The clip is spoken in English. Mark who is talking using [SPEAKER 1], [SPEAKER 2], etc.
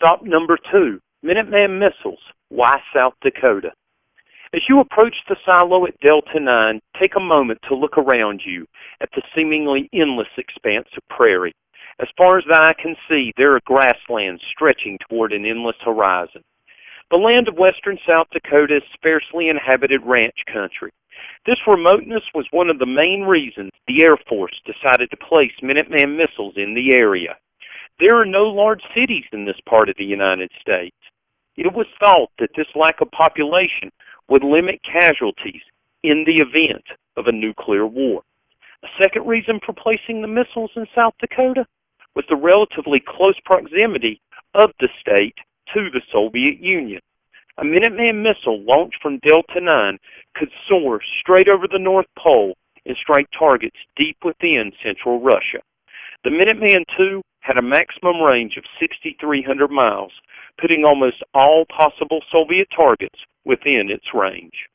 [SPEAKER 1] Stop number 2, Minuteman missiles. Why South Dakota? As you approach the silo at Delta 9, take a moment to look around you at the seemingly endless expanse of prairie. As far as the eye can see, there are grasslands stretching toward an endless horizon. The land of western South Dakota is sparsely inhabited ranch country. This remoteness was one of the main reasons the Air Force decided to place Minuteman missiles in the area. There are no large cities in this part of the United States. It was thought that this lack of population would limit casualties in the event of a nuclear war. A second reason for placing the missiles in South Dakota was the relatively close proximity of the state to the Soviet Union. A Minuteman missile launched from Delta 9 could soar straight over the North Pole and strike targets deep within central Russia. The Minuteman II had a maximum range of 6,300 miles, putting almost all possible Soviet targets within its range.